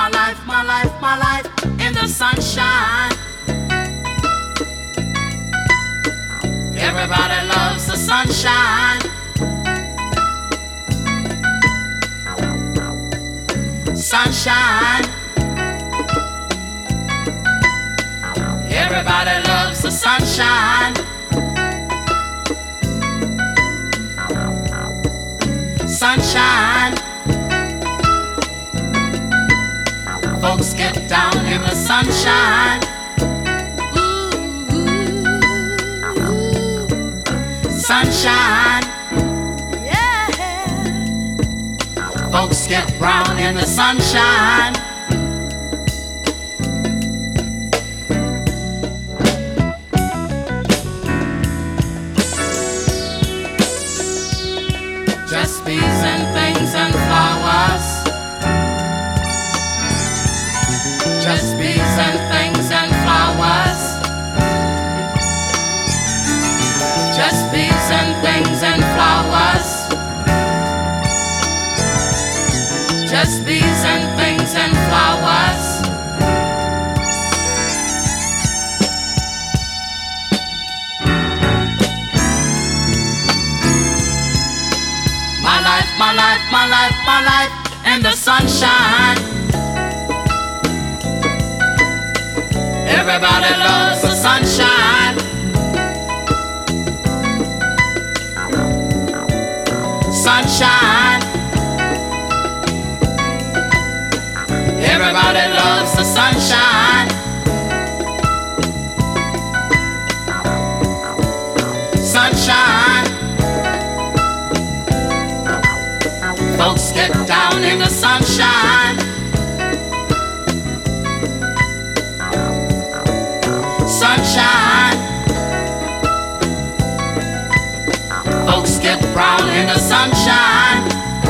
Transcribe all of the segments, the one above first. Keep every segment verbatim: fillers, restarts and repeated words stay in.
my life, my life, my life in the sunshine. Everybody loves the sunshine. Sunshine. Everybody loves the sunshine. Sunshine. Folks get down in the sunshine. Ooh, ooh, ooh. Sunshine. Yeah. Folks get brown in the sunshine. Just bees and things and flowers. Just bees and things and flowers. Just bees and things and flowers. Just bees and things and flowers. My life, my life, my life, my life in the sunshine. Everybody loves the sunshine. Sunshine. Everybody loves the sunshine. Sunshine. Folks get down in the sunshine. Sunshine. Folks get brown in the sunshine.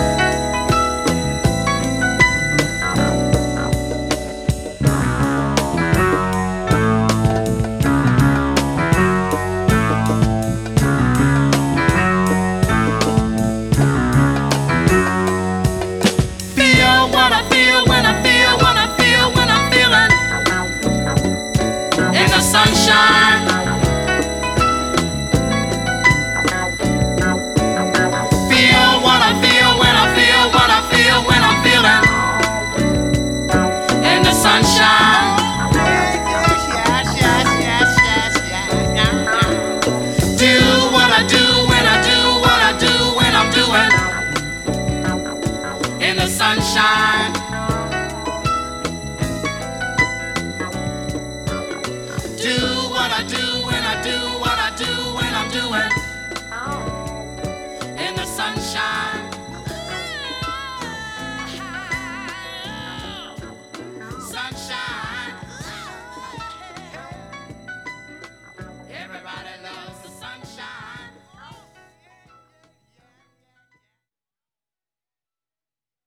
Feel what I feel when I feel what I feel when I'm feeling in the sunshine. Feel what I feel when I feel what I feel when I'm feeling in the sunshine. Yes, yes, yes, yes, yes, yes, yes. Do what I do when I do what I do when I'm doing in the sunshine.